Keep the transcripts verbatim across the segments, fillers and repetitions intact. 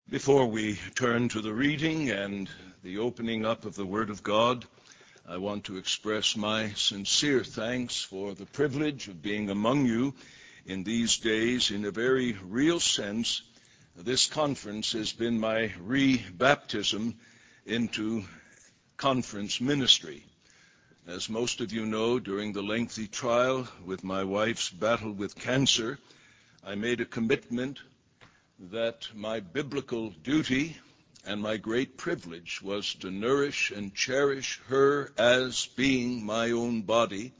Before we turn to the reading and the opening up of the Word of God, I want to express my sincere thanks for the privilege of being among you in these days. In a very real sense, this conference has been my re-baptism into conference ministry. As most of you know, during the lengthy trial with my wife's battle with cancer, I made a commitment that my biblical duty and my great privilege was to nourish and cherish her as being my own body.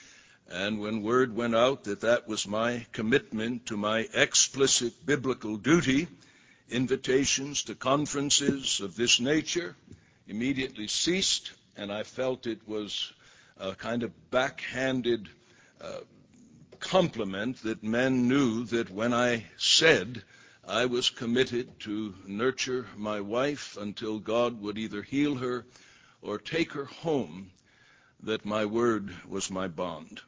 And when word went out that that was my commitment to my explicit biblical duty, invitations to conferences of this nature immediately ceased, and I felt it was a kind of backhanded uh, compliment that men knew that when I said I was committed to nurture my wife until God would either heal her or take her home, that my word was my bond.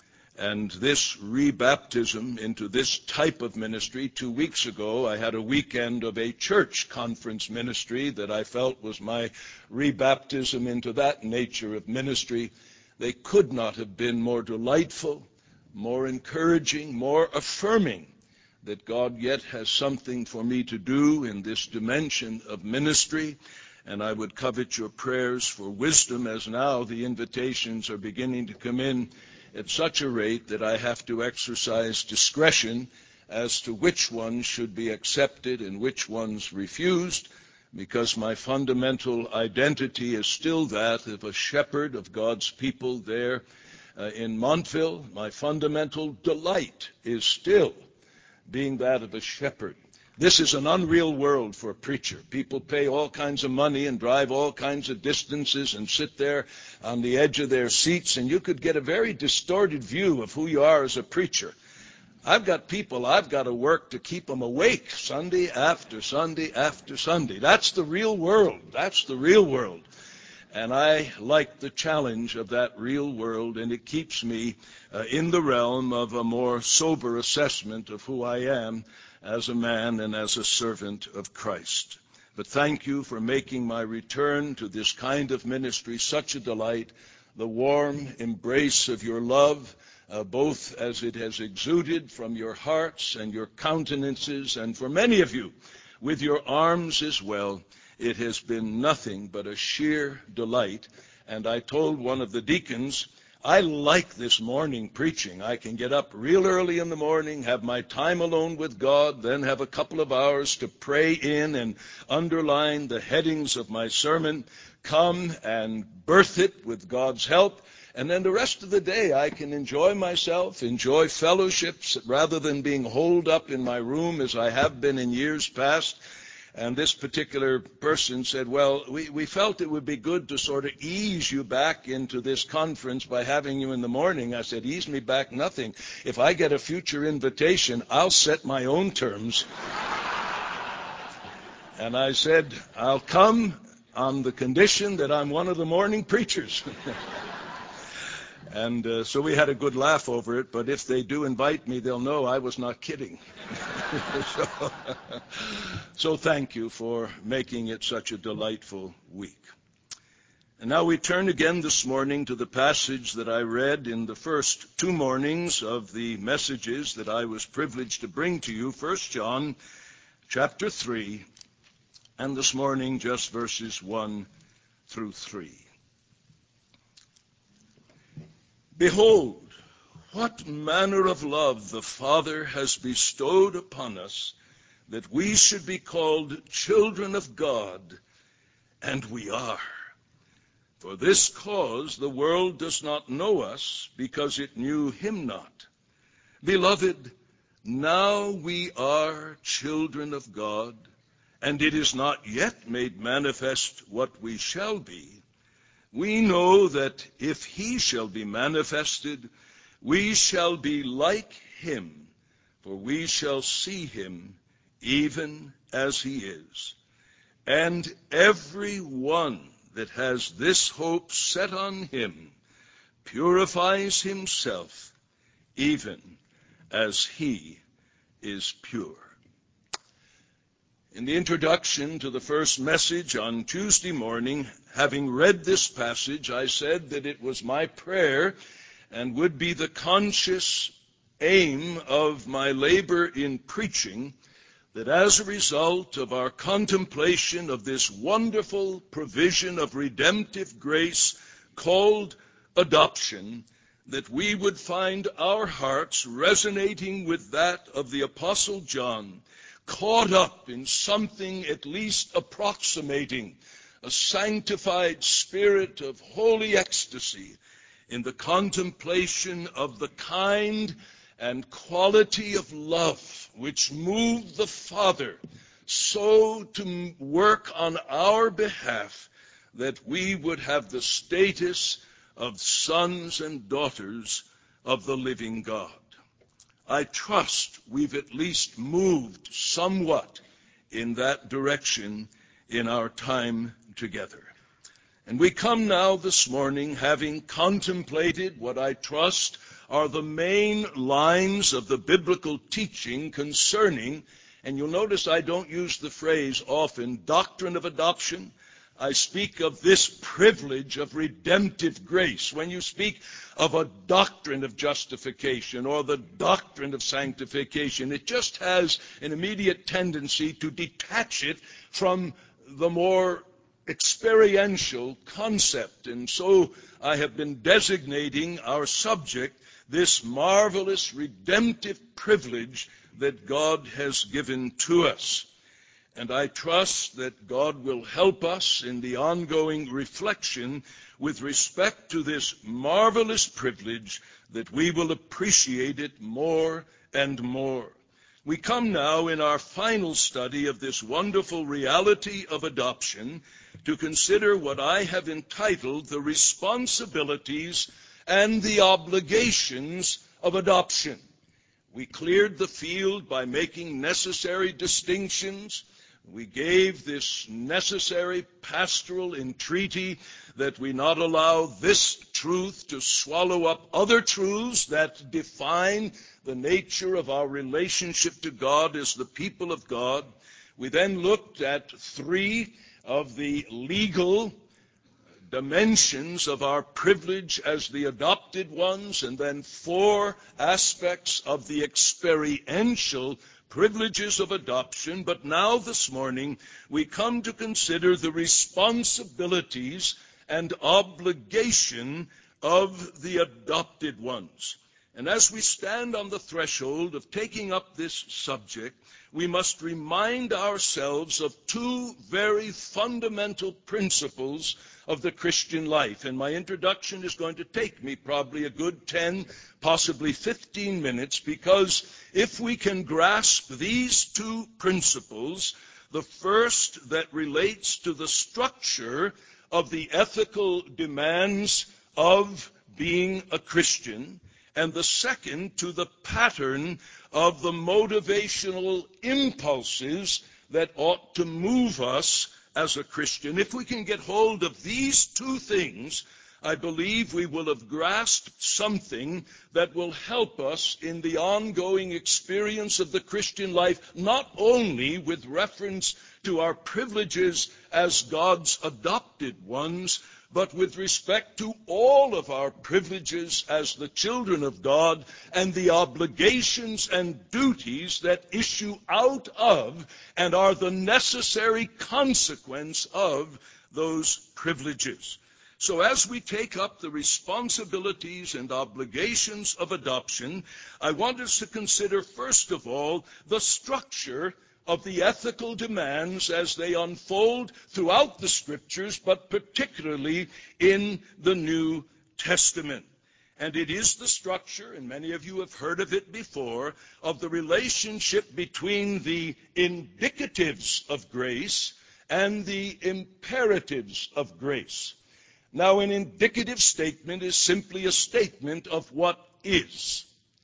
And this rebaptism into this type of ministry, two weeks ago, I had a weekend of a church conference ministry that I felt was my rebaptism into that nature of ministry. They could not have been more delightful, more encouraging, more affirming that God yet has something for me to do in this dimension of ministry, and I would covet your prayers for wisdom, as now the invitations are beginning to come in at such a rate that I have to exercise discretion as to which ones should be accepted and which ones refused, because my fundamental identity is still that of a shepherd of God's people there uh, in Montville. My fundamental delight is still being that of a shepherd. This is an unreal world for a preacher. People pay all kinds of money and drive all kinds of distances and sit there on the edge of their seats, and you could get a very distorted view of who you are as a preacher. I've got people I've got to work to keep them awake Sunday after Sunday after Sunday. That's the real world. That's the real world. And I like the challenge of that real world, and it keeps me uh, in the realm of a more sober assessment of who I am as a man and as a servant of Christ. But thank you for making my return to this kind of ministry such a delight, the warm embrace of your love, uh, both as it has exuded from your hearts and your countenances, and for many of you, with your arms as well. It has been nothing but a sheer delight. And I told one of the deacons, I like this morning preaching. I can get up real early in the morning, have my time alone with God, then have a couple of hours to pray in and underline the headings of my sermon, come and birth it with God's help. And then the rest of the day I can enjoy myself, enjoy fellowships, rather than being holed up in my room as I have been in years past. And this particular person said, well, we, we felt it would be good to sort of ease you back into this conference by having you in the morning. I said, ease me back nothing. If I get a future invitation, I'll set my own terms. And I said, I'll come on the condition that I'm one of the morning preachers. And uh, so we had a good laugh over it, but if they do invite me, they'll know I was not kidding. so, so thank you for making it such a delightful week. And now we turn again this morning to the passage that I read in the first two mornings of the messages that I was privileged to bring to you, First John chapter three, and this morning just verses one through three. Behold, what manner of love the Father has bestowed upon us, that we should be called children of God, and we are. For this cause the world does not know us, because it knew him not. Beloved, now we are children of God, and it is not yet made manifest what we shall be. We know that if he shall be manifested, we shall be like him, for we shall see him even as he is. And every one that has this hope set on him purifies himself, even as he is pure. In the introduction to the first message on Tuesday morning, having read this passage, I said that it was my prayer and would be the conscious aim of my labor in preaching that as a result of our contemplation of this wonderful provision of redemptive grace called adoption, that we would find our hearts resonating with that of the Apostle John, caught up in something at least approximating a sanctified spirit of holy ecstasy in the contemplation of the kind and quality of love which moved the Father so to work on our behalf that we would have the status of sons and daughters of the living God. I trust we've at least moved somewhat in that direction in our time together. And we come now this morning having contemplated what I trust are the main lines of the biblical teaching concerning, and you'll notice I don't use the phrase often, doctrine of adoption. I speak of this privilege of redemptive grace. When you speak of a doctrine of justification or the doctrine of sanctification, it just has an immediate tendency to detach it from the more experiential concept. And so I have been designating our subject this marvelous redemptive privilege that God has given to us. And I trust that God will help us in the ongoing reflection with respect to this marvelous privilege, that we will appreciate it more and more. We come now in our final study of this wonderful reality of adoption to consider what I have entitled the responsibilities and the obligations of adoption. We cleared the field by making necessary distinctions. We gave this necessary pastoral entreaty that we not allow this truth to swallow up other truths that define the nature of our relationship to God as the people of God. We then looked at three of the legal dimensions of our privilege as the adopted ones, and then four aspects of the experiential privileges of adoption. But now this morning we come to consider the responsibilities and obligation of the adopted ones. And as we stand on the threshold of taking up this subject, we must remind ourselves of two very fundamental principles of the Christian life. And my introduction is going to take me probably a good ten, possibly fifteen minutes, because if we can grasp these two principles, the first that relates to the structure of the ethical demands of being a Christian, and the second to the pattern of the motivational impulses that ought to move us as a Christian. If we can get hold of these two things, I believe we will have grasped something that will help us in the ongoing experience of the Christian life, not only with reference to our privileges as God's adopted ones, but with respect to all of our privileges as the children of God and the obligations and duties that issue out of and are the necessary consequence of those privileges. So as we take up the responsibilities and obligations of adoption, I want us to consider, first of all, the structure of the ethical demands as they unfold throughout the Scriptures, but particularly in the New Testament. And it is the structure, and many of you have heard of it before, of the relationship between the indicatives of grace and the imperatives of grace. Now, an indicative statement is simply a statement of what is.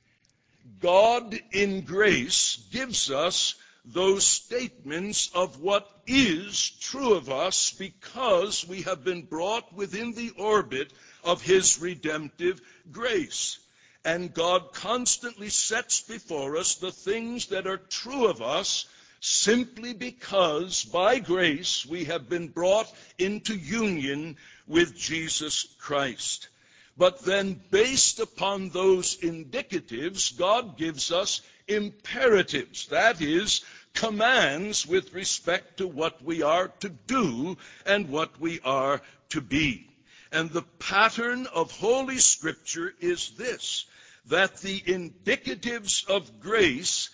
God in grace gives us those statements of what is true of us because we have been brought within the orbit of His redemptive grace. And God constantly sets before us the things that are true of us simply because by grace we have been brought into union with Jesus Christ. But then, based upon those indicatives, God gives us imperatives, that is, commands with respect to what we are to do and what we are to be. And the pattern of Holy Scripture is this, that the indicatives of grace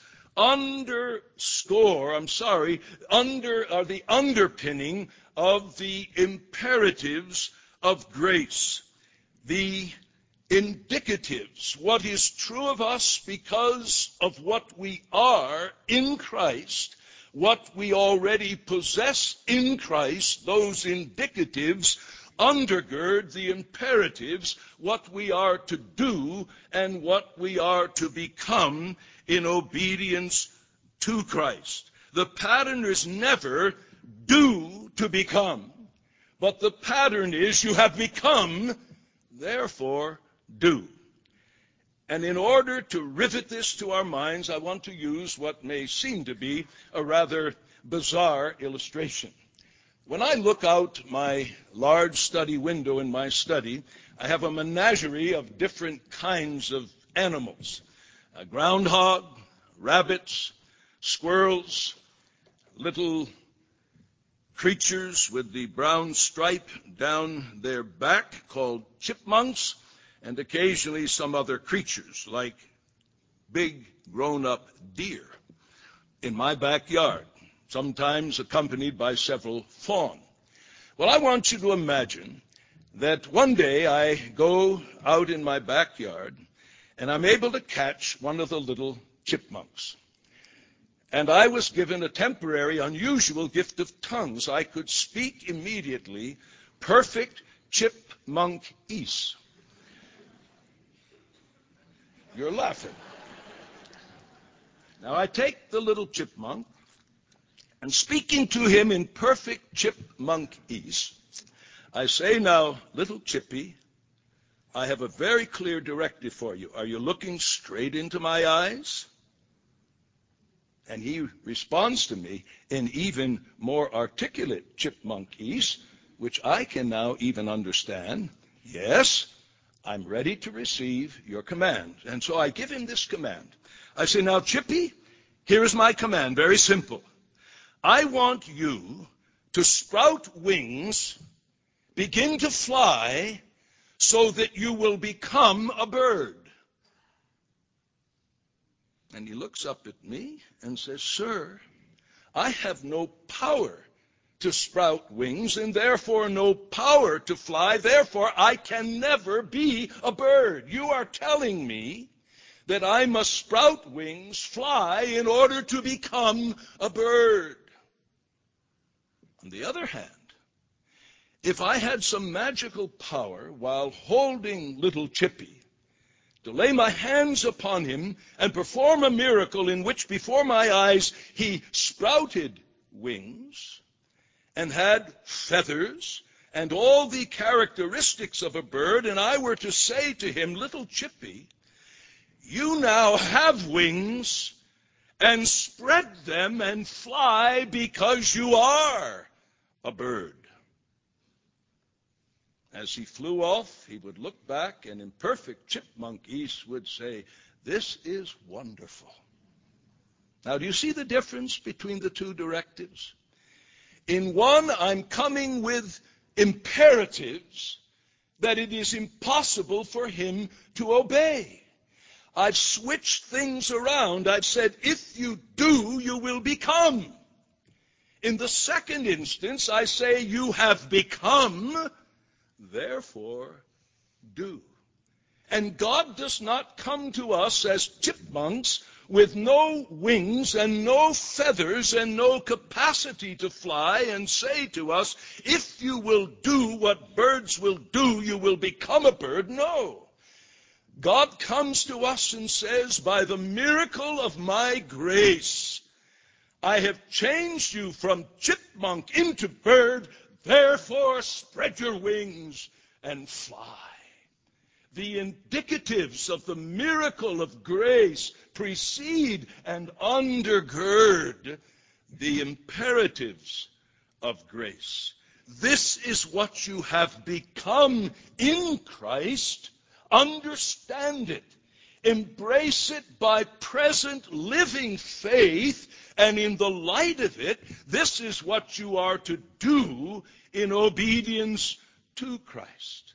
underscore, I'm sorry, under are the underpinning of the imperatives of grace. The indicatives, what is true of us because of what we are in Christ, what we already possess in Christ, those indicatives undergird the imperatives, what we are to do and what we are to become in obedience to Christ. The pattern is never do to become, but the pattern is you have become, therefore do. And in order to rivet this to our minds, I want to use what may seem to be a rather bizarre illustration. When I look out my large study window in my study, I have a menagerie of different kinds of animals. A groundhog, rabbits, squirrels, little creatures with the brown stripe down their back called chipmunks, and occasionally some other creatures like big grown-up deer in my backyard, sometimes accompanied by several fawn. Well, I want you to imagine that one day I go out in my backyard and I'm able to catch one of the little chipmunks. And I was given a temporary, unusual gift of tongues. I could speak immediately perfect chipmunkese. You're laughing. Now I take the little chipmunk, and speaking to him in perfect chipmunkese, I say, now, little chippy, I have a very clear directive for you. Are you looking straight into my eyes? And he responds to me in even more articulate chipmunkese, which I can now even understand. Yes, I'm ready to receive your command. And so I give him this command. I say, now, Chippy, here is my command, very simple. I want you to sprout wings, begin to fly, so that you will become a bird. And he looks up at me and says, sir, I have no power to sprout wings and therefore no power to fly. Therefore, I can never be a bird. You are telling me that I must sprout wings, fly, in order to become a bird. On the other hand, if I had some magical power while holding little Chippy to lay my hands upon him and perform a miracle in which before my eyes he sprouted wings and had feathers and all the characteristics of a bird, and I were to say to him, little Chippy, you now have wings, and spread them and fly because you are a bird. As he flew off, he would look back and in perfect chipmunkese would say, this is wonderful. Now, do you see the difference between the two directives? In one, I'm coming with imperatives that it is impossible for him to obey. I've switched things around. I've said, if you do, you will become. In the second instance, I say, you have become, therefore do. And God does not come to us as chipmunks with no wings and no feathers and no capacity to fly and say to us, if you will do what birds will do, you will become a bird. No. God comes to us and says, by the miracle of my grace, I have changed you from chipmunk into bird, therefore spread your wings and fly. The indicatives of the miracle of grace precede and undergird the imperatives of grace. This is what you have become in Christ. Understand it. Embrace it by present living faith, and in the light of it, this is what you are to do in obedience to Christ.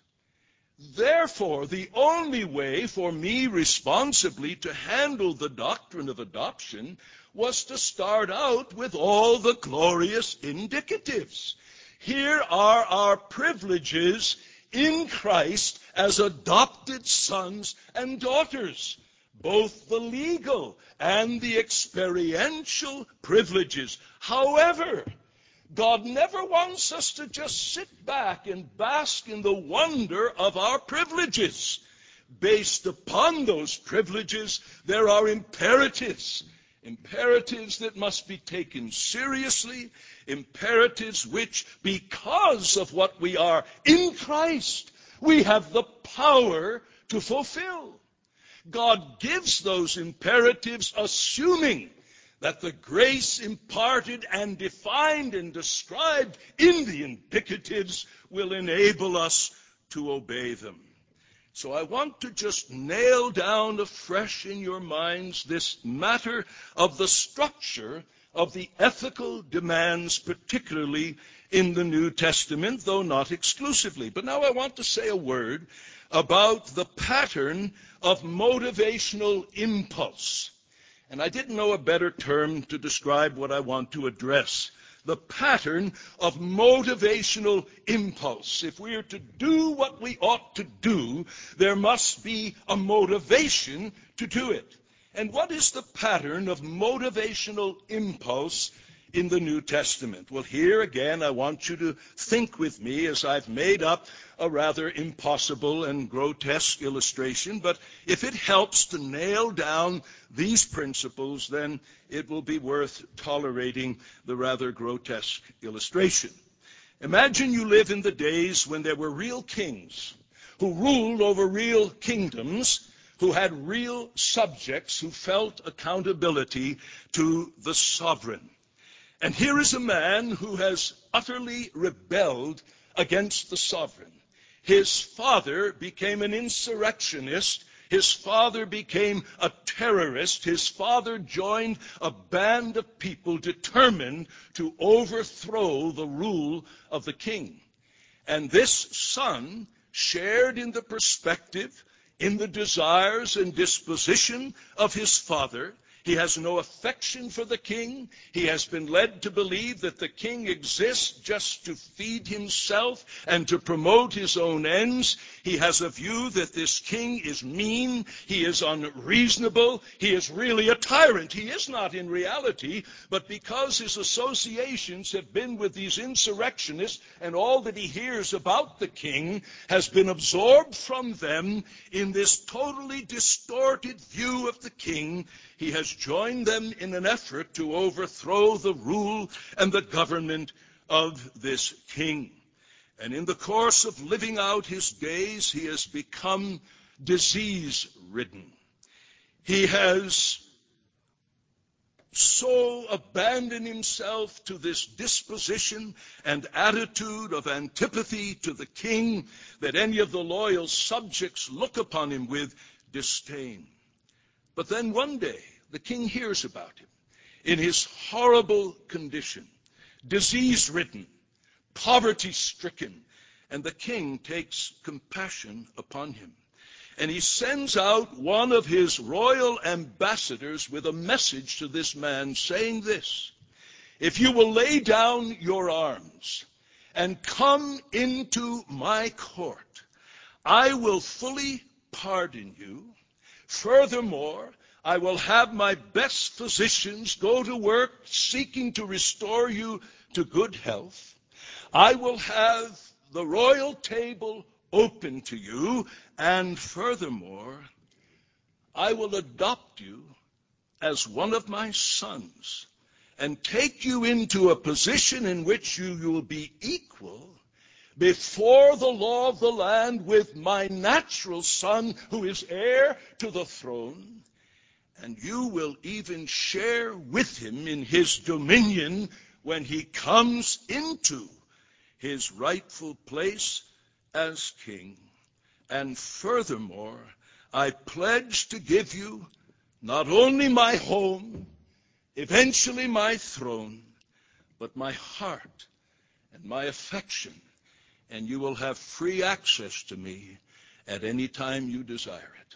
Therefore, the only way for me responsibly to handle the doctrine of adoption was to start out with all the glorious indicatives. Here are our privileges in Christ as adopted sons and daughters, both the legal and the experiential privileges. However, God never wants us to just sit back and bask in the wonder of our privileges. Based upon those privileges, there are imperatives. Imperatives that must be taken seriously. Imperatives which, because of what we are in Christ, we have the power to fulfill. God gives those imperatives assuming that the grace imparted and defined and described in the indicatives will enable us to obey them. So I want to just nail down afresh in your minds this matter of the structure of the ethical demands, particularly in the New Testament, though not exclusively. But now I want to say a word about the pattern of motivational impulse. And I didn't know a better term to describe what I want to address. The pattern of motivational impulse. If we are to do what we ought to do, there must be a motivation to do it. And what is the pattern of motivational impulse in the New Testament? Well, here again, I want you to think with me as I've made up a rather impossible and grotesque illustration, but if it helps to nail down these principles, then it will be worth tolerating the rather grotesque illustration. Imagine you live in the days when there were real kings who ruled over real kingdoms, who had real subjects who felt accountability to the sovereign. And here is a man who has utterly rebelled against the sovereign. His father became an insurrectionist. His father became a terrorist. His father joined a band of people determined to overthrow the rule of the king. And this son shared in the perspective, in the desires and disposition of his father. He has no affection for the king. He has been led to believe that the king exists just to feed himself and to promote his own ends. He has a view that this king is mean. He is unreasonable. He is really a tyrant. He is not in reality, but because his associations have been with these insurrectionists and all that he hears about the king has been absorbed from them in this totally distorted view of the king, he has joined them in an effort to overthrow the rule and the government of this king. And in the course of living out his days, he has become disease-ridden. He has so abandoned himself to this disposition and attitude of antipathy to the king that any of the loyal subjects look upon him with disdain. But then one day, the king hears about him in his horrible condition, disease-ridden, poverty-stricken, and the king takes compassion upon him. And he sends out one of his royal ambassadors with a message to this man saying this: if you will lay down your arms and come into my court, I will fully pardon you. Furthermore, I will have my best physicians go to work seeking to restore you to good health. I will have the royal table open to you, and furthermore, I will adopt you as one of my sons and take you into a position in which you, you will be equal before the law of the land with my natural son who is heir to the throne. and you will even share with him in his dominion when he comes into his rightful place as king. And furthermore, I pledge to give you not only my home, eventually my throne, but my heart and my affection, and you will have free access to me at any time you desire it.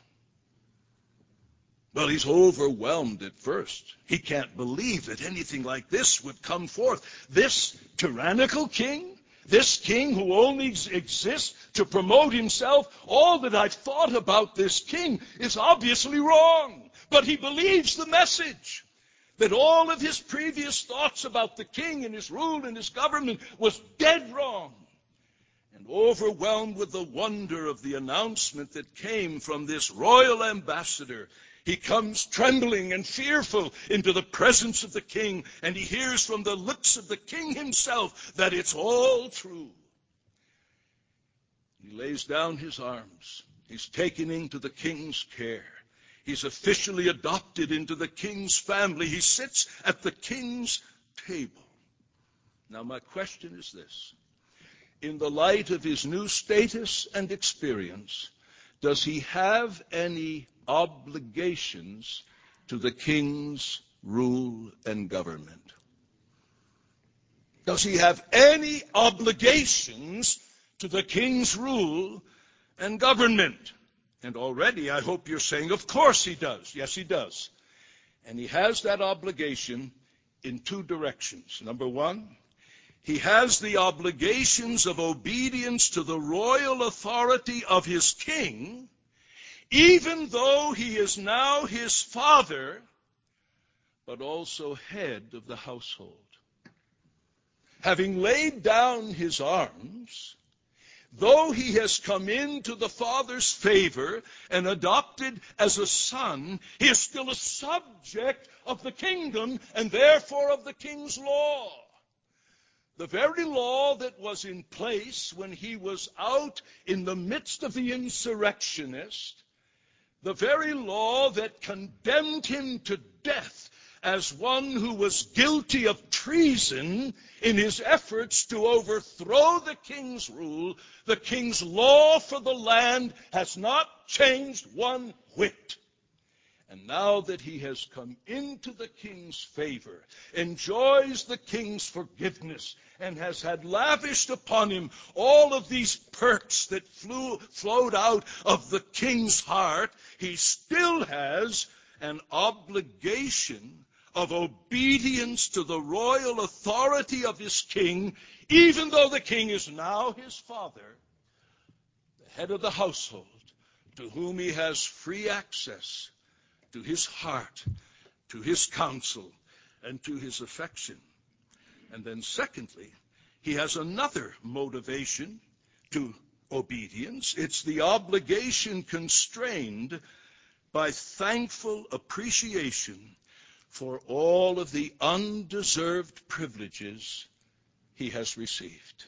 Well, he's overwhelmed at first. He can't believe that anything like this would come forth. This tyrannical king, this king who only exists to promote himself, all that I've thought about this king is obviously wrong. But he believes the message that all of his previous thoughts about the king and his rule and his government was dead wrong. And overwhelmed with the wonder of the announcement that came from this royal ambassador, he comes trembling and fearful into the presence of the king, and he hears from the lips of the king himself that it's all true. He lays down his arms. He's taken into the king's care. He's officially adopted into the king's family. He sits at the king's table. Now, my question is this. In the light of his new status and experience, does he have any obligations to the king's rule and government? Does he have any obligations to the king's rule and government? And already I hope you're saying, of course he does. Yes, he does. And he has that obligation in two directions. Number one, he has the obligations of obedience to the royal authority of his king, even though he is now his father, but also head of the household. Having laid down his arms, though he has come into the father's favor and adopted as a son, he is still a subject of the kingdom and therefore of the king's law. The very law that was in place when he was out in the midst of the insurrectionists, the very law that condemned him to death as one who was guilty of treason in his efforts to overthrow the king's rule, the king's law for the land has not changed one whit. And now that he has come into the king's favor, enjoys the king's forgiveness, and has had lavished upon him all of these perks that flew, flowed out of the king's heart, he still has an obligation of obedience to the royal authority of his king, even though the king is now his father, the head of the household, to whom he has free access to his heart, to his counsel, and to his affection. And then secondly, he has another motivation to obedience. It's the obligation constrained by thankful appreciation for all of the undeserved privileges he has received.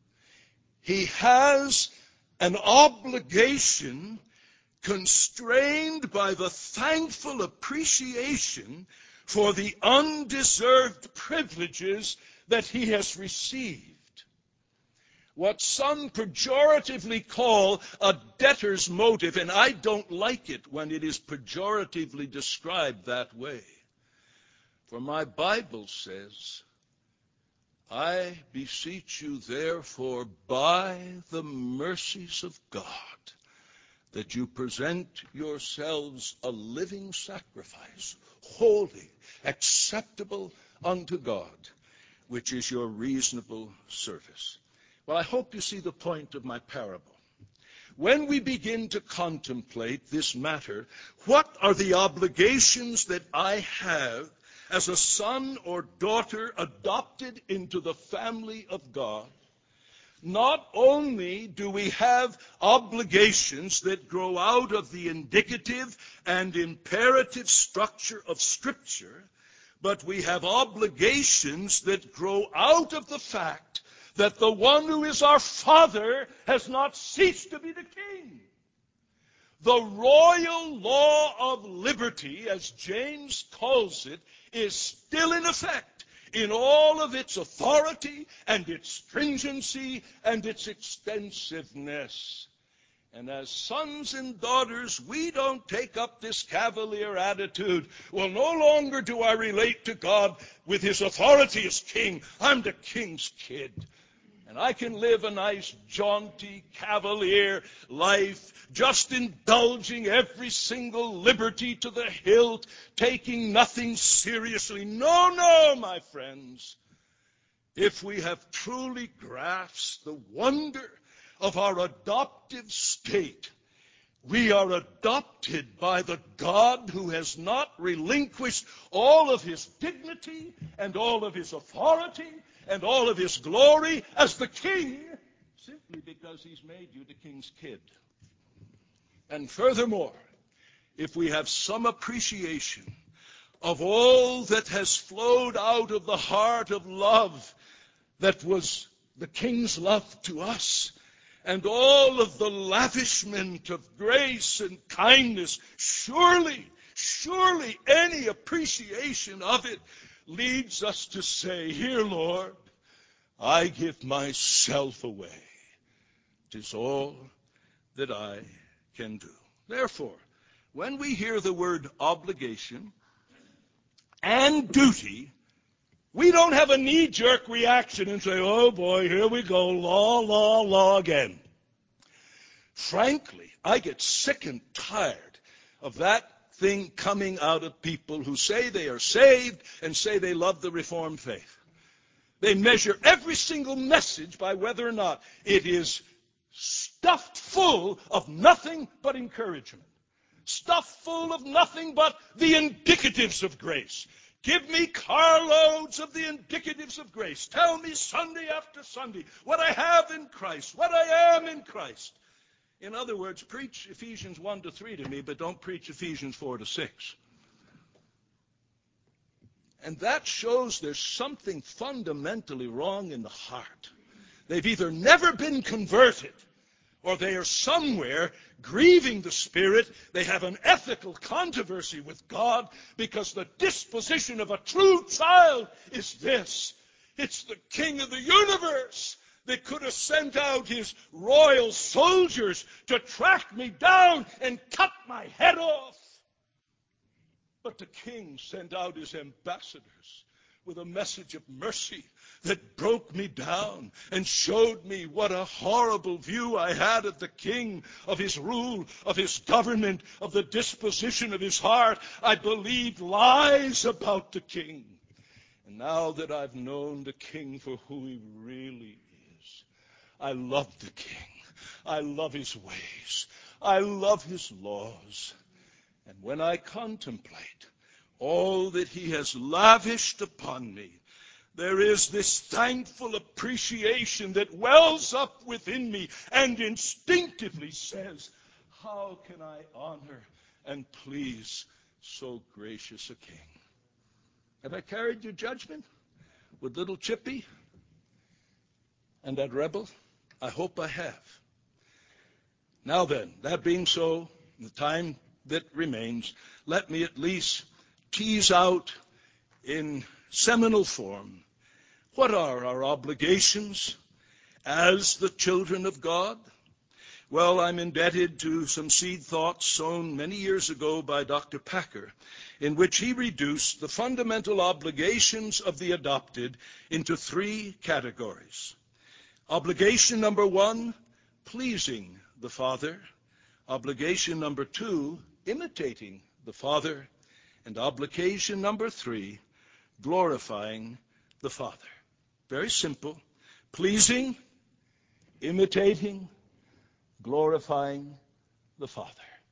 He has an obligation constrained by the thankful appreciation for the undeserved privileges that he has received. What some pejoratively call a debtor's motive, and I don't like it when it is pejoratively described that way. For my Bible says, I beseech you therefore by the mercies of God, that you present yourselves a living sacrifice, holy, acceptable unto God, which is your reasonable service. Well, I hope you see the point of my parable. When we begin to contemplate this matter, what are the obligations that I have as a son or daughter adopted into the family of God? Not only do we have obligations that grow out of the indicative and imperative structure of Scripture, but we have obligations that grow out of the fact that the one who is our Father has not ceased to be the King. The royal law of liberty, as James calls it, is still in effect in all of its authority and its stringency and its extensiveness. And as sons and daughters, we don't take up this cavalier attitude. Well, no longer do I relate to God with his authority as king. I'm the king's kid. And I can live a nice, jaunty, cavalier life, just indulging every single liberty to the hilt, taking nothing seriously. No, no, my friends. If we have truly grasped the wonder of our adoptive state, we are adopted by the God who has not relinquished all of his dignity and all of his authority and all of his glory as the king, simply because he's made you the king's kid. And furthermore, if we have some appreciation of all that has flowed out of the heart of love that was the king's love to us, and all of the lavishment of grace and kindness, surely, surely any appreciation of it leads us to say, here, Lord, I give myself away. 'Tis all that I can do. Therefore, when we hear the word obligation and duty, we don't have a knee-jerk reaction and say, oh boy, here we go, law, law, law again. Frankly, I get sick and tired of that thing coming out of people who say they are saved and say they love the Reformed faith. They measure every single message by whether or not it is stuffed full of nothing but encouragement, stuffed full of nothing but the indicatives of grace. Give me carloads of the indicatives of grace. Tell me Sunday after Sunday what I have in Christ, what I am in Christ. In other words, preach Ephesians one to three to me, but don't preach Ephesians four to six. And that shows there's something fundamentally wrong in the heart. They've either never been converted, or they are somewhere grieving the Spirit. They have an ethical controversy with God, because the disposition of a true child is this. It's the King of the universe that could have sent out his royal soldiers to track me down and cut my head off. But the King sent out his ambassadors with a message of mercy that broke me down and showed me what a horrible view I had of the King, of his rule, of his government, of the disposition of his heart. I believed lies about the King. And now that I've known the King for who he really is, I love the King. I love his ways. I love his laws. And when I contemplate all that he has lavished upon me, there is this thankful appreciation that wells up within me and instinctively says, how can I honor and please so gracious a King? Have I carried your judgment with little Chippy and that rebel? I hope I have. Now then, that being so, the time that remains, let me at least tease out in seminal form what are our obligations as the children of God. Well, I'm indebted to some seed thoughts sown many years ago by Doctor Packer, in which he reduced the fundamental obligations of the adopted into three categories. Obligation number one, pleasing the Father. Obligation number two, imitating the Father. And obligation number three, glorifying the Father. Very simple. Pleasing, imitating, glorifying the Father.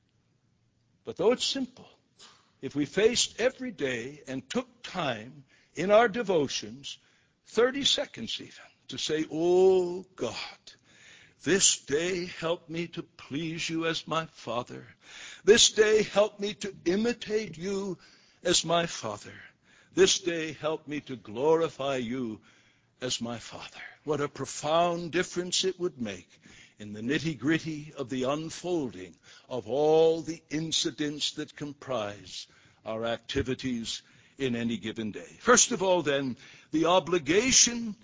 But though it's simple, if we faced every day and took time in our devotions, thirty seconds even, to say, oh God, this day help me to please you as my Father. This day help me to imitate you as my Father. This day help me to glorify you as my Father. What a profound difference it would make in the nitty-gritty of the unfolding of all the incidents that comprise our activities in any given day. First of all, then, the obligation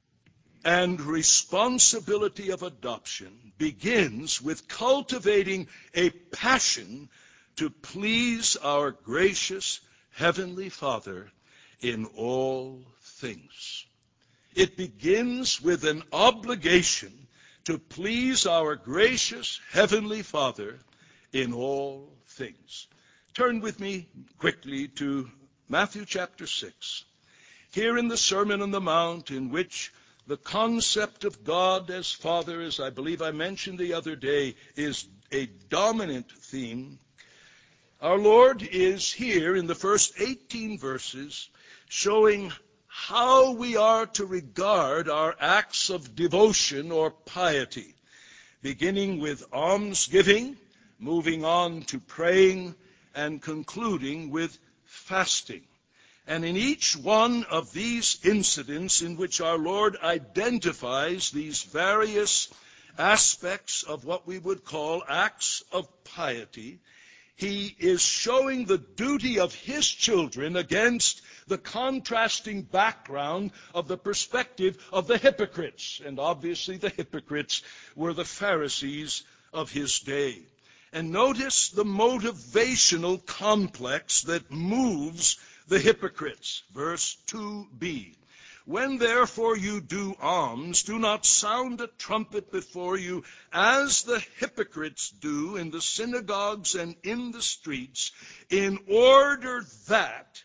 and responsibility of adoption begins with cultivating a passion to please our gracious Heavenly Father in all things. It begins with an obligation to please our gracious Heavenly Father in all things. Turn with me quickly to Matthew chapter six. Here in the Sermon on the Mount, in which the concept of God as Father, as I believe I mentioned the other day, is a dominant theme, our Lord is here in the first eighteen verses showing how we are to regard our acts of devotion or piety, beginning with almsgiving, moving on to praying, and concluding with fasting. And in each one of these incidents in which our Lord identifies these various aspects of what we would call acts of piety, he is showing the duty of his children against the contrasting background of the perspective of the hypocrites. And obviously the hypocrites were the Pharisees of his day. And notice the motivational complex that moves the hypocrites. Verse two b. When therefore you do alms, do not sound a trumpet before you, as the hypocrites do in the synagogues and in the streets, in order that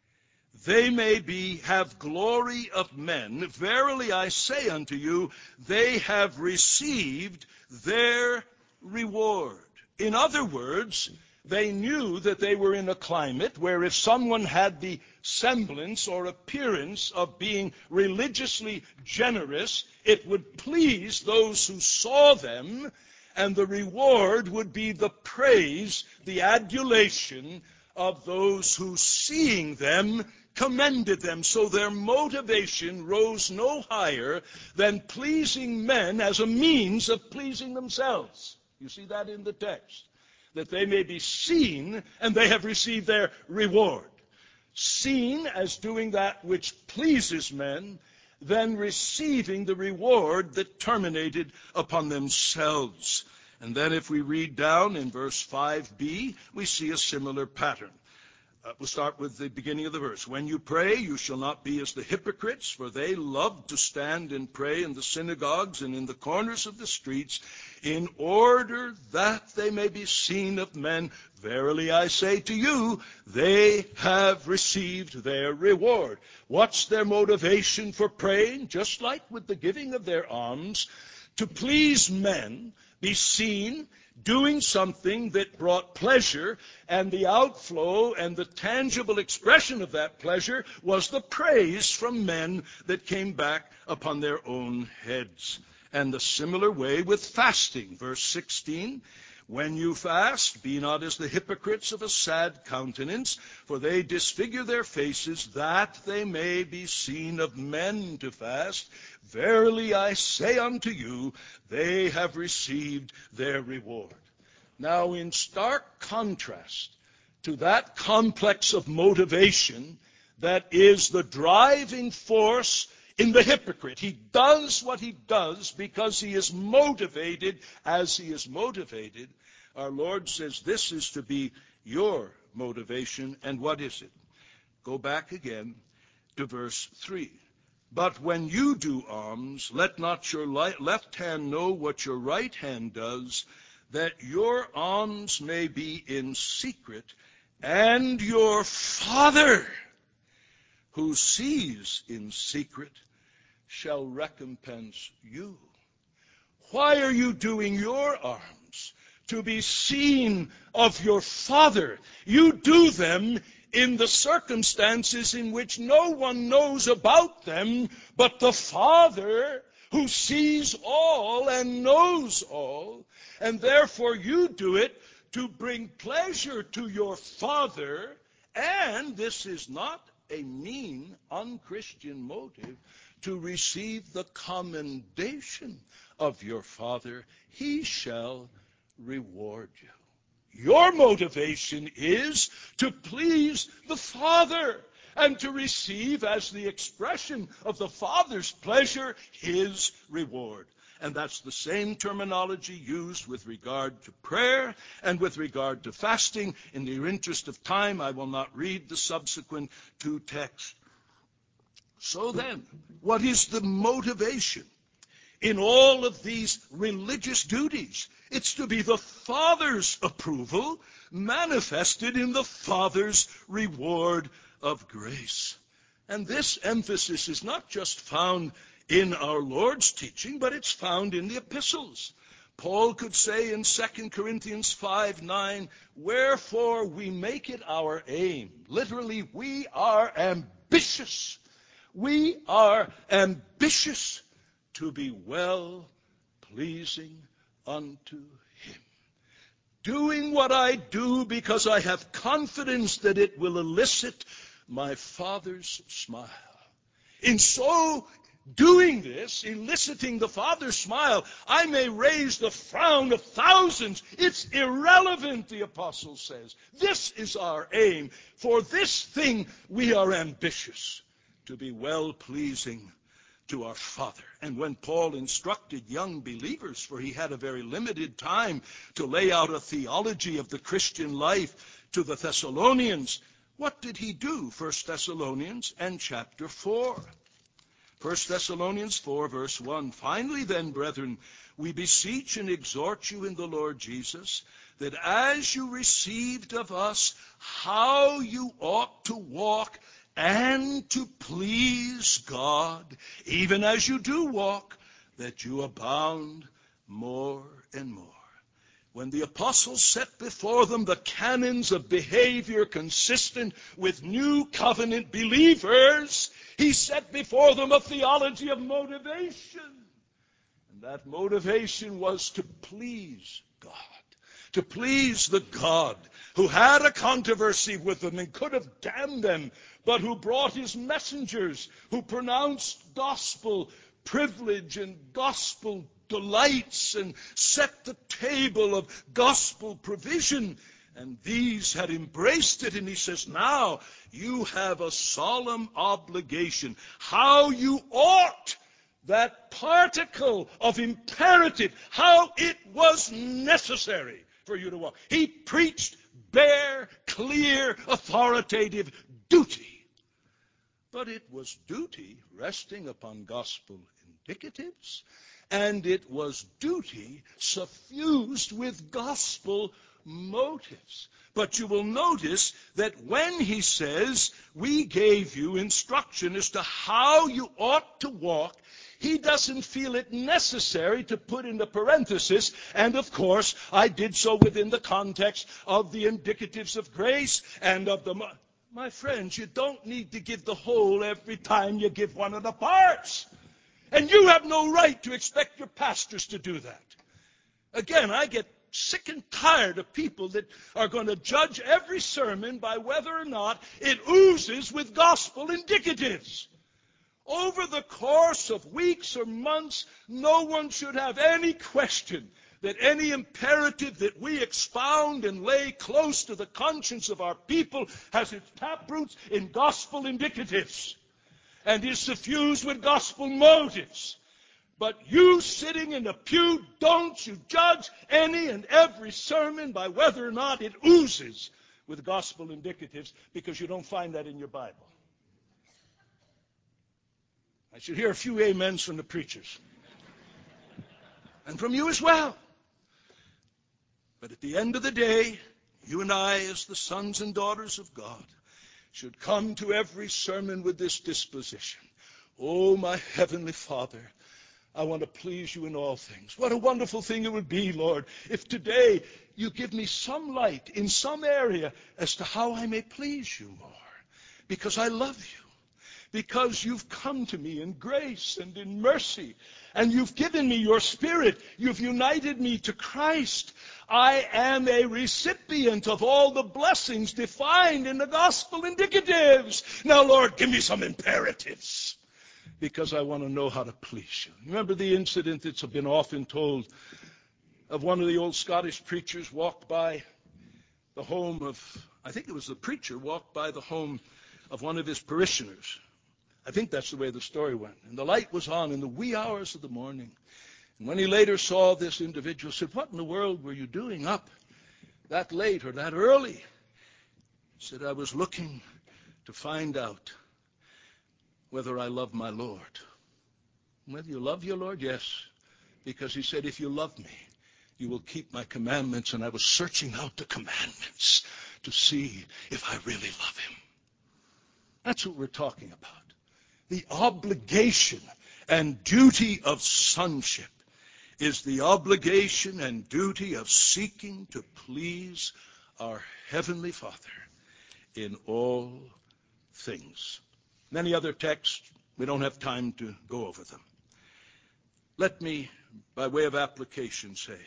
they may be have glory of men. Verily I say unto you, they have received their reward. In other words, they knew that they were in a climate where if someone had the semblance or appearance of being religiously generous, it would please those who saw them, and the reward would be the praise, the adulation of those who, seeing them, commended them. So their motivation rose no higher than pleasing men as a means of pleasing themselves. You see that in the text. That they may be seen, and they have received their reward. Seen as doing that which pleases men, then receiving the reward that terminated upon themselves. And then if we read down in verse five b, we see a similar pattern. Uh, we'll start with the beginning of the verse. When you pray, you shall not be as the hypocrites, for they love to stand and pray in the synagogues and in the corners of the streets, in order that they may be seen of men. Verily I say to you, they have received their reward. What's their motivation for praying? Just like with the giving of their alms, to please men, be seen, doing something that brought pleasure, and the outflow and the tangible expression of that pleasure was the praise from men that came back upon their own heads. And the similar way with fasting. Verse sixteen, when you fast, be not as the hypocrites of a sad countenance, for they disfigure their faces, that they may be seen of men to fast. Verily I say unto you, they have received their reward. Now, in stark contrast to that complex of motivation that is the driving force in the hypocrite. He does what he does because he is motivated as he is motivated. Our Lord says this is to be your motivation. And what is it? Go back again to verse three. But when you do alms, let not your left hand know what your right hand does, that your alms may be in secret, and your Father, who sees in secret, shall recompense you. Why are you doing your alms? To be seen of your Father. You do them in the circumstances in which no one knows about them but the Father, who sees all and knows all. And therefore you do it to bring pleasure to your Father. And this is not a mean, unchristian motive, to receive the commendation of your Father, he shall reward you. Your motivation is to please the Father and to receive, as the expression of the Father's pleasure, his reward. And that's the same terminology used with regard to prayer and with regard to fasting. In the interest of time, I will not read the subsequent two texts. So then, what is the motivation in all of these religious duties? It's to be the Father's approval manifested in the Father's reward of grace. And this emphasis is not just found in our Lord's teaching, but it's found in the epistles. Paul could say in Second Corinthians five nine, wherefore we make it our aim. Literally, we are ambitious. We are ambitious to be well-pleasing unto him. Doing what I do because I have confidence that it will elicit my Father's smile. In so doing this, eliciting the Father's smile, I may raise the frown of thousands. It's irrelevant, the apostle says. This is our aim. For this thing we are ambitious, to be well-pleasing to our Father. And when Paul instructed young believers, for he had a very limited time to lay out a theology of the Christian life to the Thessalonians, what did he do? First Thessalonians and chapter four. First Thessalonians four, verse one. Finally then, brethren, we beseech and exhort you in the Lord Jesus, that as you received of us how you ought to walk and to please God, even as you do walk, that you abound more and more. When the apostles set before them the canons of behavior consistent with new covenant believers, he set before them a theology of motivation. And that motivation was to please God, to please the God who had a controversy with them and could have damned them, but who brought his messengers, who pronounced gospel privilege and gospel delights and set the table of gospel provision. And these had embraced it. And he says, now you have a solemn obligation. How you ought, that particle of imperative, how it was necessary for you to walk. He preached bare, clear, authoritative duty. But it was duty resting upon gospel indicatives, and it was duty suffused with gospel motives. But you will notice that when he says, we gave you instruction as to how you ought to walk, he doesn't feel it necessary to put in the parenthesis, and of course, I did so within the context of the indicatives of grace and of the... My friends, you don't need to give the whole every time you give one of the parts. And you have no right to expect your pastors to do that. Again, I get sick and tired of people that are going to judge every sermon by whether or not it oozes with gospel indicatives. Over the course of weeks or months, no one should have any question that any imperative that we expound and lay close to the conscience of our people has its taproots in gospel indicatives and is suffused with gospel motives. But you sitting in the pew, don't you judge any and every sermon by whether or not it oozes with gospel indicatives, because you don't find that in your Bible. I should hear a few amens from the preachers. And from you as well. But at the end of the day, you and I, as the sons and daughters of God, should come to every sermon with this disposition. Oh, my heavenly Father, I want to please you in all things. What a wonderful thing it would be, Lord, if today you give me some light in some area as to how I may please you more. Because I love you. Because you've come to me in grace and in mercy, and you've given me your Spirit. You've united me to Christ. I am a recipient of all the blessings defined in the gospel indicatives. Now, Lord, give me some imperatives. because I want to know how to please you. Remember the incident that's been often told of one of the old Scottish preachers walked by the home of, I think it was the preacher, walked by the home of one of his parishioners. I think that's the way the story went. And the light was on in the wee hours of the morning. And when he later saw this individual, said, "What in the world were you doing up that late or that early?" He said, "I was looking to find out whether I love my Lord." "Whether you love your Lord?" "Yes." Because he said, "If you love me, you will keep my commandments." And I was searching out the commandments to see if I really love him. That's what we're talking about. The obligation and duty of sonship is the obligation and duty of seeking to please our Heavenly Father in all things. Many other texts, we don't have time to go over them. Let me, by way of application, say,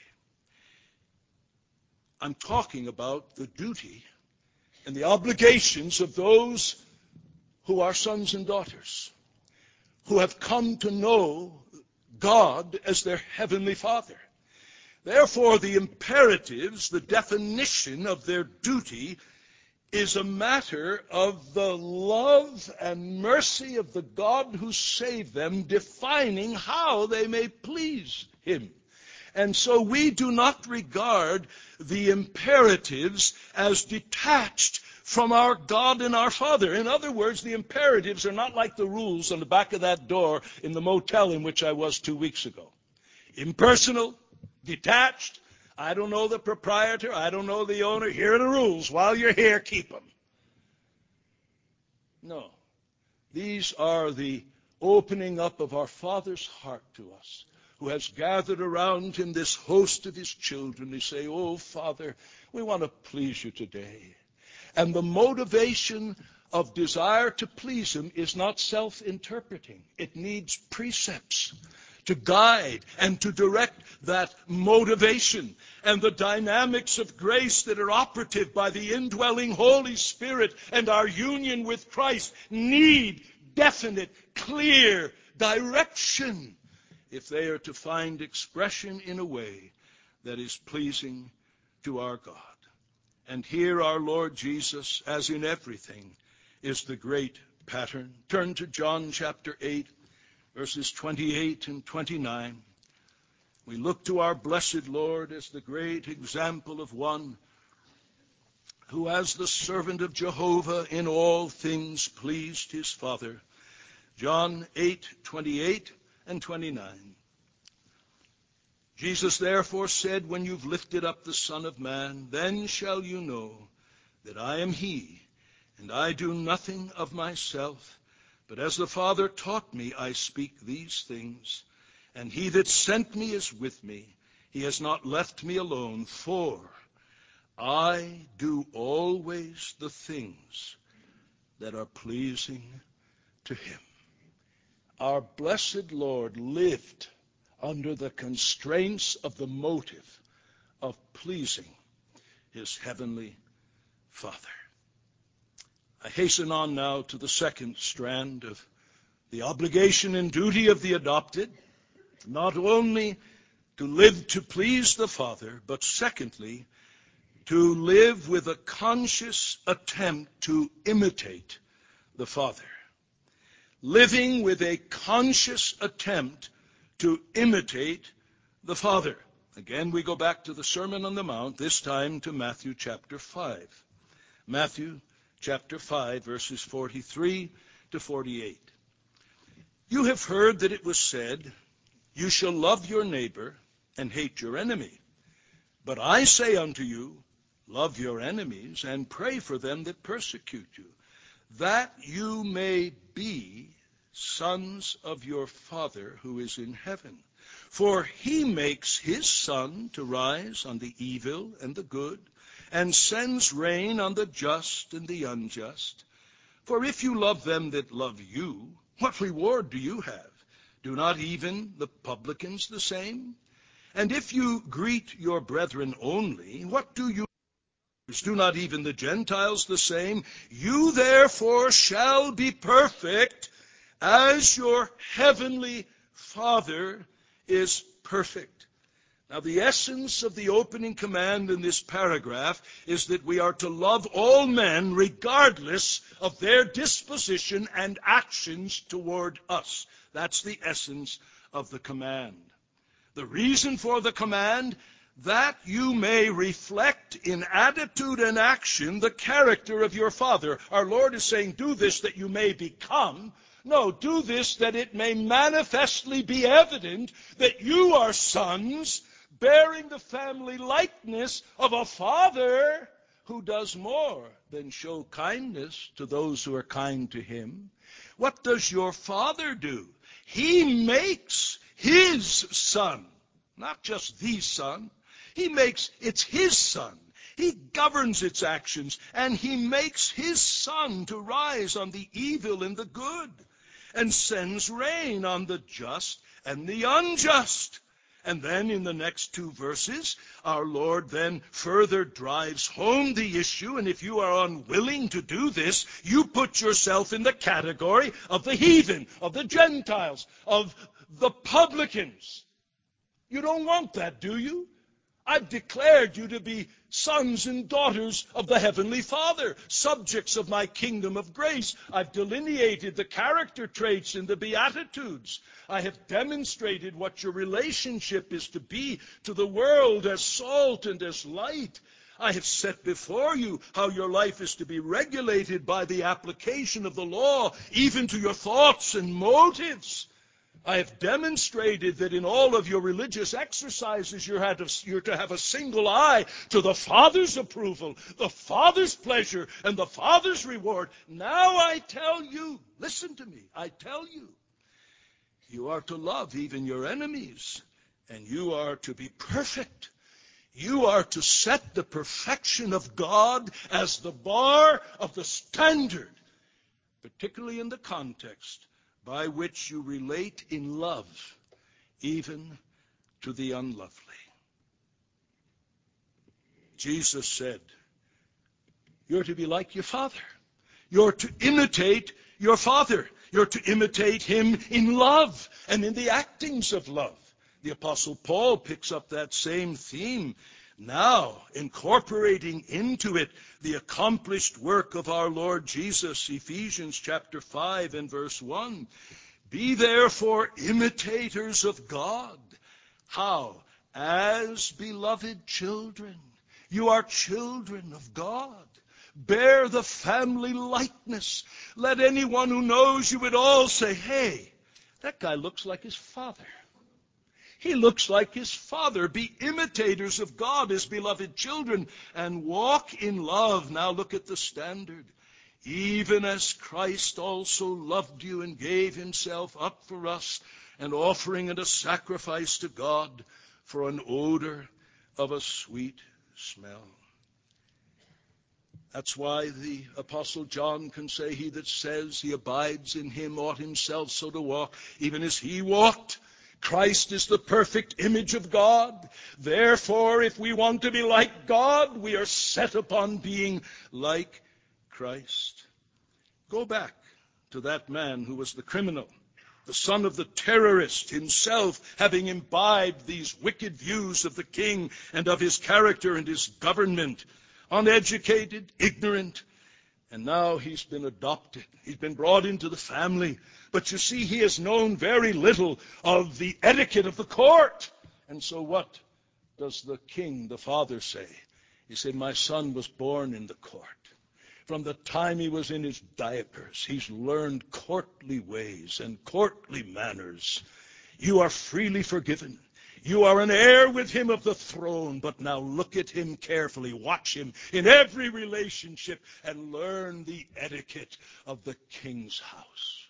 I'm talking about the duty and the obligations of those who are sons and daughters, who have come to know God as their Heavenly Father. Therefore, the imperatives, the definition of their duty, is a matter of the love and mercy of the God who saved them, defining how they may please him. And so we do not regard the imperatives as detached from our God and our Father. In other words, the imperatives are not like the rules on the back of that door in the motel in which I was two weeks ago. Impersonal, detached. I don't know the proprietor. I don't know the owner. Here are the rules. While you're here, keep them. No. These are the opening up of our Father's heart to us, who has gathered around him this host of his children. They say, "Oh, Father, we want to please you today." And the motivation of desire to please him is not self-interpreting. It needs precepts to guide and to direct that motivation. And the dynamics of grace that are operative by the indwelling Holy Spirit and our union with Christ need definite, clear direction if they are to find expression in a way that is pleasing to our God. And here our Lord Jesus, as in everything, is the great pattern. Turn to John chapter eight, verses twenty-eight and twenty-nine. We look to our blessed Lord as the great example of one who, as the servant of Jehovah, in all things pleased his Father. John eight, twenty-eight and twenty-nine. Jesus therefore said, "When you've lifted up the Son of Man, then shall you know that I am he, and I do nothing of myself, but as the Father taught me, I speak these things. And he that sent me is with me. He has not left me alone, for I do always the things that are pleasing to him." Our blessed Lord lived under the constraints of the motive of pleasing his heavenly Father. I hasten on now to the second strand of the obligation and duty of the adopted, not only to live to please the Father, but secondly, to live with a conscious attempt to imitate the Father. Living with a conscious attempt to imitate the Father. Again, we go back to the Sermon on the Mount, this time to Matthew chapter five. Matthew chapter five, verses forty-three to forty-eight. "You have heard that it was said, 'You shall love your neighbor and hate your enemy.' But I say unto you, love your enemies and pray for them that persecute you, that you may be sons of your Father who is in heaven. For he makes his sun to rise on the evil and the good, and sends rain on the just and the unjust. For if you love them that love you, what reward do you have? Do not even the publicans the same? And if you greet your brethren only, what do you? Do not even the Gentiles the same? You therefore shall be perfect, as your heavenly Father is perfect. Now, the essence of the opening command in this paragraph is that we are to love all men regardless of their disposition and actions toward us. That's the essence of the command. The reason for the command, that you may reflect in attitude and action the character of your Father. Our Lord is saying, do this that you may become. No, do this that it may manifestly be evident that you are sons, bearing the family likeness of a Father who does more than show kindness to those who are kind to him. What does your Father do? He makes his Son, not just the Son. He makes, it's his Son. He governs its actions, and he makes his sun to rise on the evil and the good, and sends rain on the just and the unjust. And then in the next two verses, our Lord then further drives home the issue, and if you are unwilling to do this, you put yourself in the category of the heathen, of the Gentiles, of the publicans. You don't want that, do you? I've declared you to be sons and daughters of the Heavenly Father, subjects of my kingdom of grace. I've delineated the character traits in the Beatitudes. I have demonstrated what your relationship is to be to the world as salt and as light. I have set before you how your life is to be regulated by the application of the law, even to your thoughts and motives. I have demonstrated that in all of your religious exercises you're to have a single eye to the Father's approval, the Father's pleasure, and the Father's reward. Now I tell you, listen to me, I tell you, you are to love even your enemies, and you are to be perfect. You are to set the perfection of God as the bar of the standard, particularly in the context by which you relate in love even to the unlovely. Jesus said, you're to be like your Father. You're to imitate your Father. You're to imitate him in love and in the actings of love. The Apostle Paul picks up that same theme, now incorporating into it the accomplished work of our Lord Jesus, Ephesians chapter five and verse one. Be therefore imitators of God. How? As beloved children. You are children of God. Bear the family likeness. Let anyone who knows you at all say, hey, that guy looks like his father. He looks like his Father. Be imitators of God as beloved children and walk in love. Now look at the standard. Even as Christ also loved you and gave himself up for us, an offering and a sacrifice to God for an odor of a sweet smell. That's why the Apostle John can say, he that says he abides in him ought himself so to walk, even as he walked. Christ is the perfect image of God. Therefore, if we want to be like God, we are set upon being like Christ. Go back to that man who was the criminal, the son of the terrorist, himself having imbibed these wicked views of the king and of his character and his government. Uneducated, ignorant, and now he's been adopted. He's been brought into the family. But you see, he has known very little of the etiquette of the court. And so what does the king, the father, say? He said, my son was born in the court. From the time he was in his diapers, he's learned courtly ways and courtly manners. You are freely forgiven. You are an heir with him of the throne, but now look at him carefully. Watch him in every relationship and learn the etiquette of the king's house.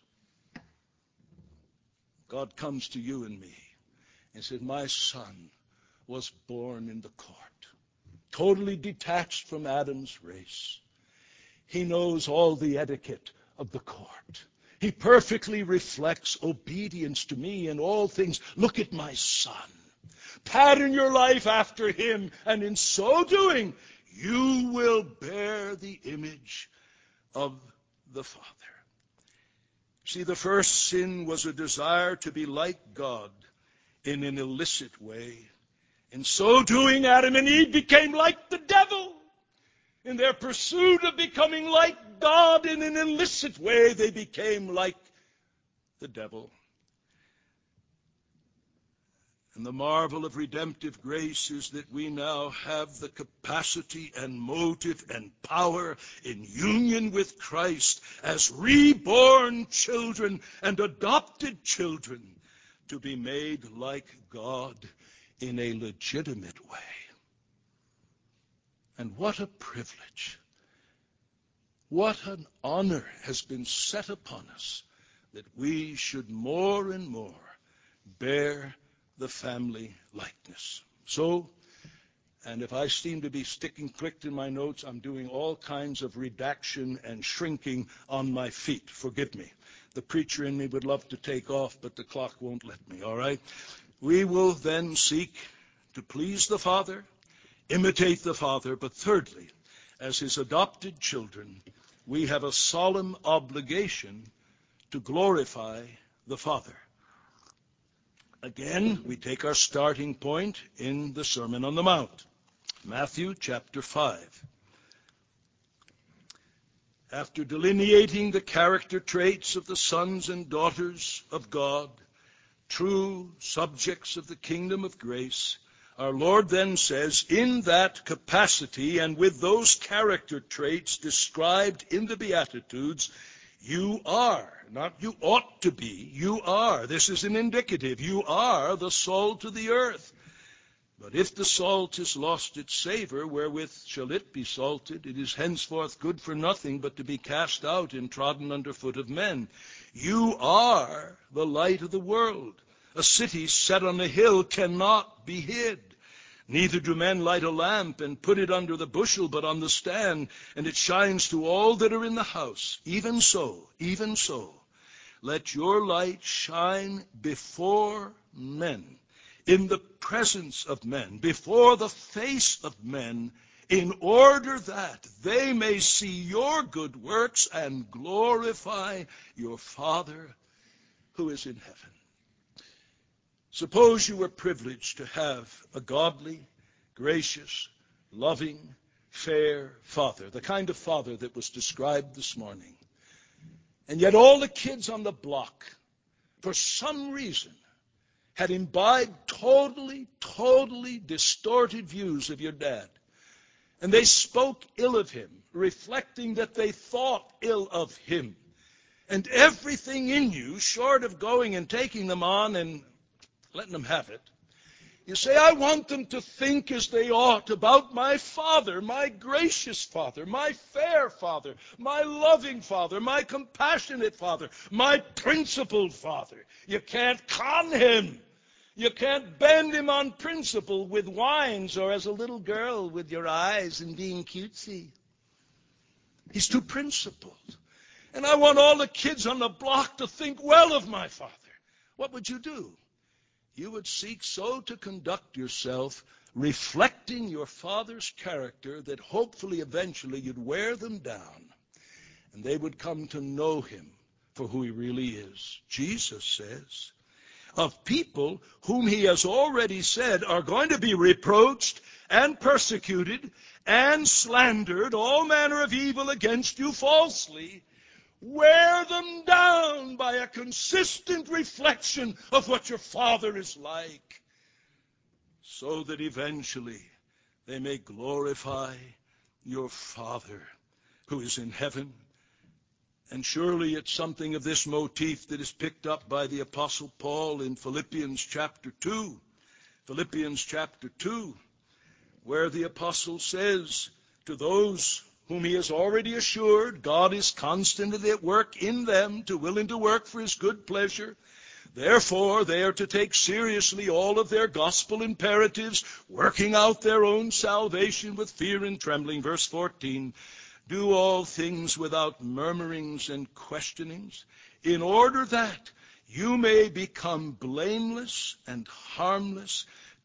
God comes to you and me and says, my son was born in the court, totally detached from Adam's race. He knows all the etiquette of the court. He perfectly reflects obedience to me in all things. Look at my son. Pattern your life after him, and in so doing, you will bear the image of the Father. See, the first sin was a desire to be like God in an illicit way. In so doing, Adam and Eve became like the devil. In their pursuit of becoming like God in an illicit way, they became like the devil. And the marvel of redemptive grace is that we now have the capacity and motive and power in union with Christ as reborn children and adopted children to be made like God in a legitimate way. And what a privilege, what an honor has been set upon us that we should more and more bear the family likeness. So, and if I seem to be sticking quick in my notes, I'm doing all kinds of redaction and shrinking on my feet. Forgive me. The preacher in me would love to take off, but the clock won't let me, all right? We will then seek to please the Father, imitate the Father, but thirdly, as his adopted children, we have a solemn obligation to glorify the Father. Again, we take our starting point in the Sermon on the Mount, Matthew chapter five. After delineating the character traits of the sons and daughters of God, true subjects of the kingdom of grace, our Lord then says, in that capacity and with those character traits described in the Beatitudes, you are, not you ought to be, you are. This is an indicative. You are the salt of the earth. But if the salt has lost its savor, wherewith shall it be salted? It is henceforth good for nothing but to be cast out and trodden under foot of men. You are the light of the world. A city set on a hill cannot be hid. Neither do men light a lamp and put it under the bushel, but on the stand, and it shines to all that are in the house. Even so, even so, let your light shine before men, in the presence of men, before the face of men, in order that they may see your good works and glorify your Father who is in heaven. Suppose you were privileged to have a godly, gracious, loving, fair father, the kind of father that was described this morning. And yet all the kids on the block, for some reason, had imbibed totally, totally distorted views of your dad. And they spoke ill of him, reflecting that they thought ill of him. And everything in you, short of going and taking them on and letting them have it, you say, I want them to think as they ought about my father, my gracious father, my fair father, my loving father, my compassionate father, my principled father. You can't con him. You can't bend him on principle with whines or as a little girl with your eyes and being cutesy. He's too principled. And I want all the kids on the block to think well of my father. What would you do? You would seek so to conduct yourself, reflecting your father's character, that hopefully eventually you'd wear them down and they would come to know him for who he really is. Jesus says, of people whom he has already said are going to be reproached and persecuted and slandered, all manner of evil against you falsely, wear them down by a consistent reflection of what your Father is like, so that eventually they may glorify your Father who is in heaven. And surely it's something of this motif that is picked up by the Apostle Paul in Philippians chapter two. Philippians chapter two, where the Apostle says to those whom he has already assured, God is constantly at work in them to willing to work for his good pleasure. Therefore, they are to take seriously all of their gospel imperatives, working out their own salvation with fear and trembling. Verse fourteen, do all things without murmurings and questionings, in order that you may become blameless and harmless,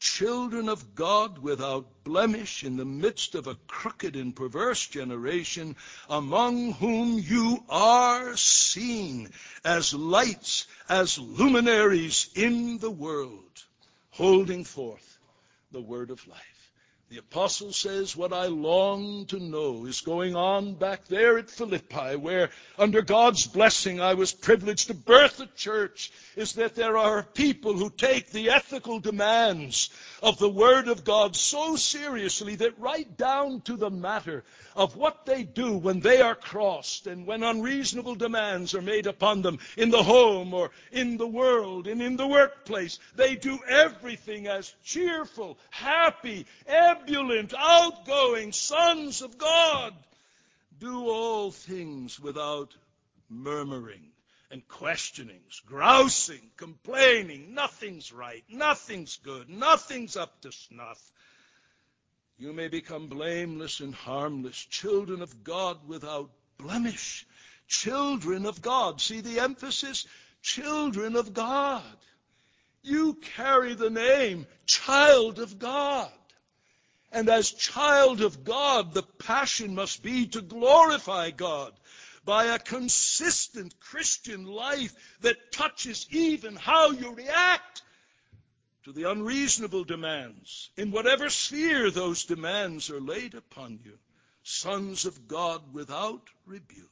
children of God without blemish in the midst of a crooked and perverse generation, among whom you are seen as lights, as luminaries in the world, holding forth the word of life. The apostle says, what I long to know is going on back there at Philippi, where under God's blessing I was privileged to birth a church, is that there are people who take the ethical demands of the Word of God so seriously that right down to the matter of what they do when they are crossed and when unreasonable demands are made upon them in the home or in the world and in the workplace, they do everything as cheerful, happy, ebullient, outgoing sons of God. Do all things without murmuring and questionings, grousing, complaining. Nothing's right, nothing's good, nothing's up to snuff. You may become blameless and harmless, children of God without blemish. Children of God. See the emphasis? Children of God. You carry the name child of God. And as child of God, the passion must be to glorify God by a consistent Christian life that touches even how you react to the unreasonable demands, in whatever sphere those demands are laid upon you. Sons of God without rebuke,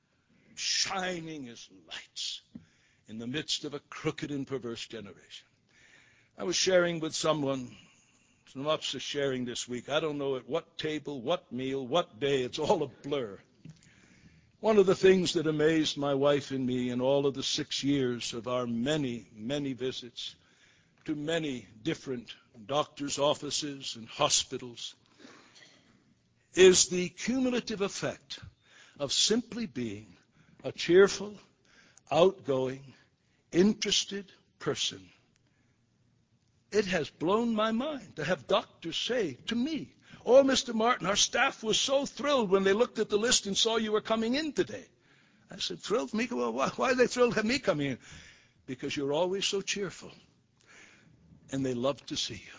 shining as lights in the midst of a crooked and perverse generation. I was sharing with someone, some lots of sharing this week. I don't know at what table, what meal, what day. It's all a blur. One of the things that amazed my wife and me in all of the six years of our many, many visits to many different doctors' offices and hospitals is the cumulative effect of simply being a cheerful, outgoing, interested person. It has blown my mind to have doctors say to me, "Oh, Mister Martin, our staff was so thrilled when they looked at the list and saw you were coming in today." I said, "Thrilled me? Well, why are they thrilled to have me come in?" "Because you're always so cheerful, and they love to see you.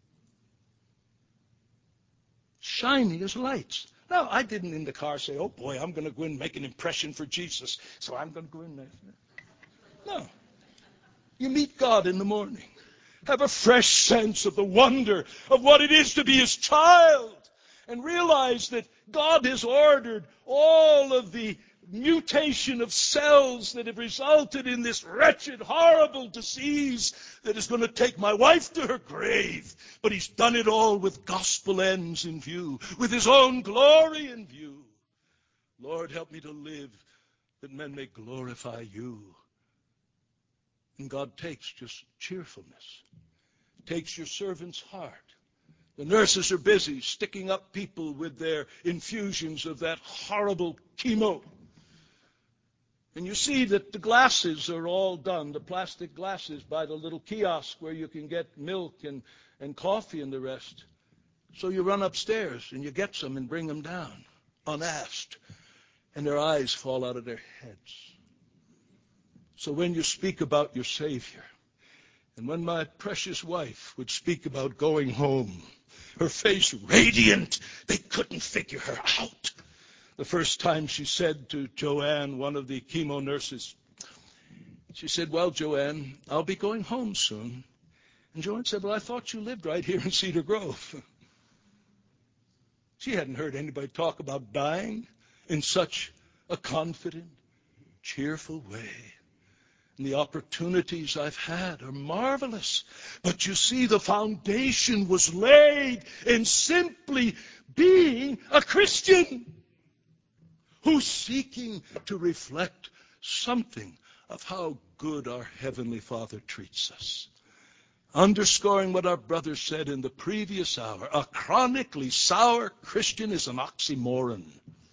Shining as lights." Now, I didn't in the car say, "Oh, boy, I'm going to go in and make an impression for Jesus, so I'm going to go in there." No. You meet God in the morning. Have a fresh sense of the wonder of what it is to be His child. And realize that God has ordered all of the mutation of cells that have resulted in this wretched, horrible disease that is going to take my wife to her grave. But He's done it all with gospel ends in view, with His own glory in view. Lord, help me to live that men may glorify You. And God takes just cheerfulness, takes your servant's heart. The nurses are busy sticking up people with their infusions of that horrible chemo. And you see that the glasses are all done, the plastic glasses, by the little kiosk where you can get milk and, and coffee and the rest. So you run upstairs and you get some and bring them down, unasked. And their eyes fall out of their heads. So when you speak about your Savior, and when my precious wife would speak about going home, her face radiant, they couldn't figure her out. The first time she said to Joanne, one of the chemo nurses, she said, "Well, Joanne, I'll be going home soon." And Joanne said, "Well, I thought you lived right here in Cedar Grove." She hadn't heard anybody talk about dying in such a confident, cheerful way. And the opportunities I've had are marvelous. But you see, the foundation was laid in simply being a Christian who's seeking to reflect something of how good our Heavenly Father treats us. Underscoring what our brother said in the previous hour, a chronically sour Christian is an oxymoron.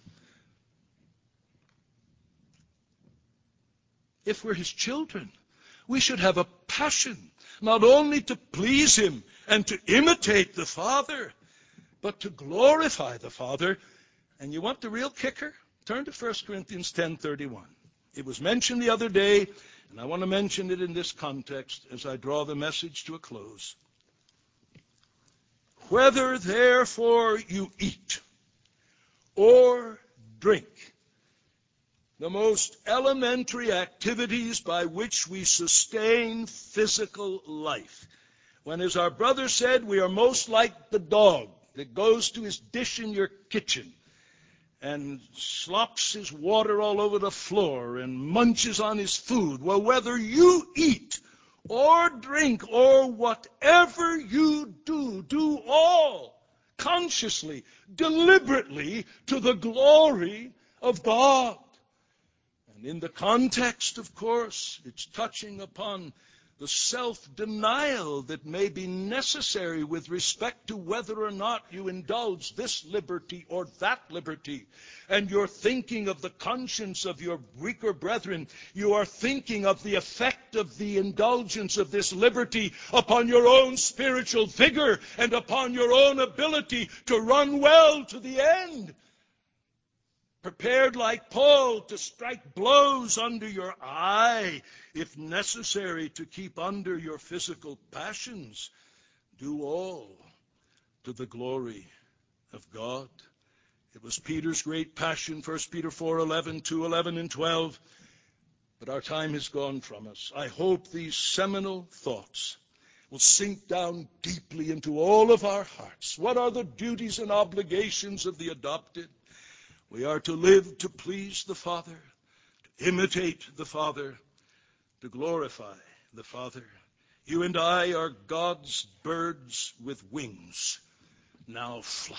If we're His children, we should have a passion not only to please Him and to imitate the Father, but to glorify the Father. And you want the real kicker? Turn to First Corinthians ten thirty-one. It was mentioned the other day, and I want to mention it in this context as I draw the message to a close. Whether therefore you eat or drink, the most elementary activities by which we sustain physical life, when, as our brother said, we are most like the dog that goes to his dish in your kitchen and slops his water all over the floor and munches on his food. Well, whether you eat or drink or whatever you do, do all consciously, deliberately, to the glory of God. And in the context, of course, it's touching upon the self-denial that may be necessary with respect to whether or not you indulge this liberty or that liberty. And you're thinking of the conscience of your weaker brethren. You are thinking of the effect of the indulgence of this liberty upon your own spiritual vigor and upon your own ability to run well to the end. Prepared like Paul to strike blows under your eye, if necessary, to keep under your physical passions. Do all to the glory of God. It was Peter's great passion, First Peter four eleven, two eleven, and twelve. But our time has gone from us. I hope these seminal thoughts will sink down deeply into all of our hearts. What are the duties and obligations of the adopted? We are to live to please the Father, to imitate the Father, to glorify the Father. You and I are God's birds with wings. Now fly.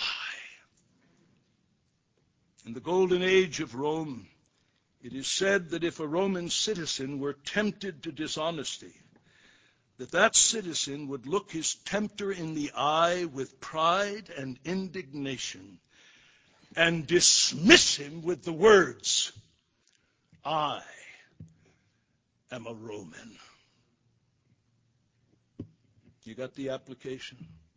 In the golden age of Rome, it is said that if a Roman citizen were tempted to dishonesty, that that citizen would look his tempter in the eye with pride and indignation and dismiss him with the words, I am a Roman. You got the application?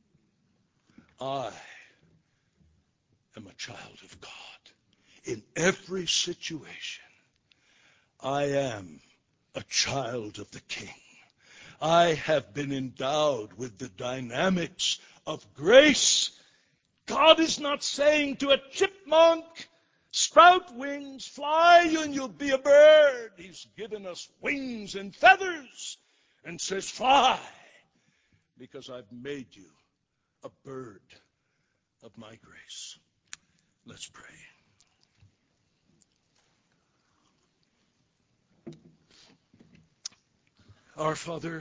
I am a child of God. In every situation, I am a child of the King. I have been endowed with the dynamics of grace. God is not saying to a chipmunk, sprout wings, fly and you'll be a bird. He's given us wings and feathers and says, fly, because I've made you a bird of my grace. Let's pray. Our Father,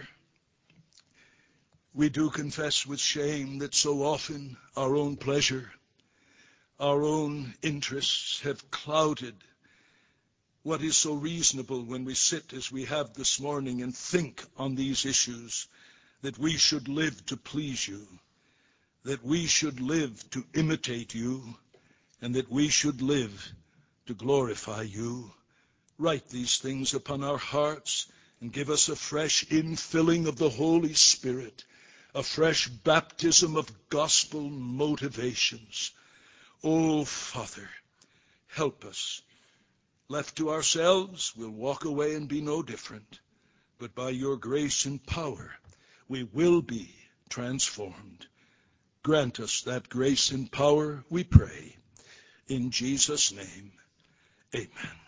we do confess with shame that so often our own pleasure, our own interests have clouded what is so reasonable when we sit as we have this morning and think on these issues, that we should live to please you, that we should live to imitate you, and that we should live to glorify you. Write these things upon our hearts and give us a fresh infilling of the Holy Spirit, a fresh baptism of gospel motivations. Oh, Father, help us. Left to ourselves, we'll walk away and be no different. But by your grace and power, we will be transformed. Grant us that grace and power, we pray. In Jesus' name, amen.